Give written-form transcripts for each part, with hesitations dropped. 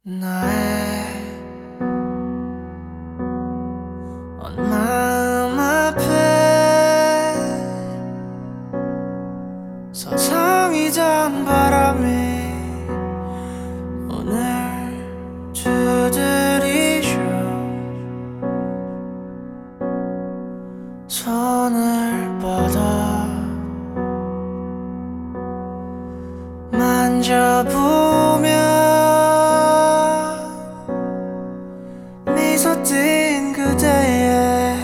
나의 마음 앞에 서성이던 바람이 오늘 두드리죠. 손을 뻗어 만져보면 미소 띈 그대의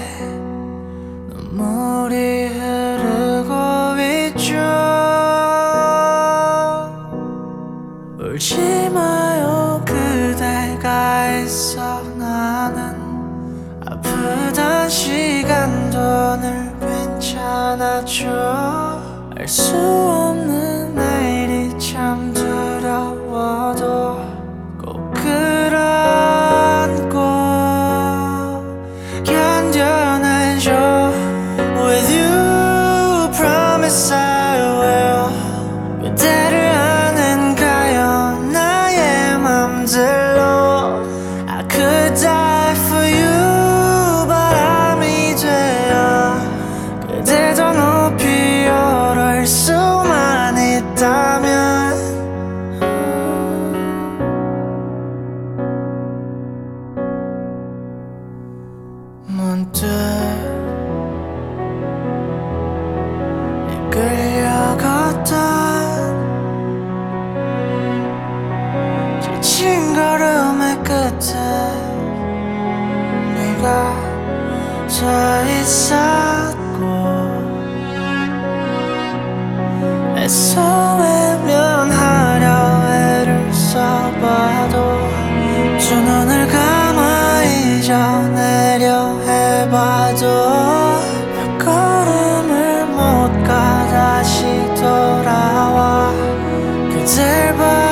눈물이 흐르고 있죠. 울지 마요 그대가 있어. 나는 아프던 시간도 늘 괜찮아져. 알 수 없는 내일이 참 두려워도 꼭 끌어안고 견뎌내죠. With you promise I will. 그대를 아는가요 나의 맘대로. I could die for you. 바람이 되어 그대 더 높이 오를 수만 있다면 문득 이끌려 걷던 지친 걸음의 끝에 네가 서 있었고 애써 외면하려 애를 써봐도 두 눈을 감아 잊어내려 해봐도 몇 걸음을 못 가 다시 돌아와 그댈 봐.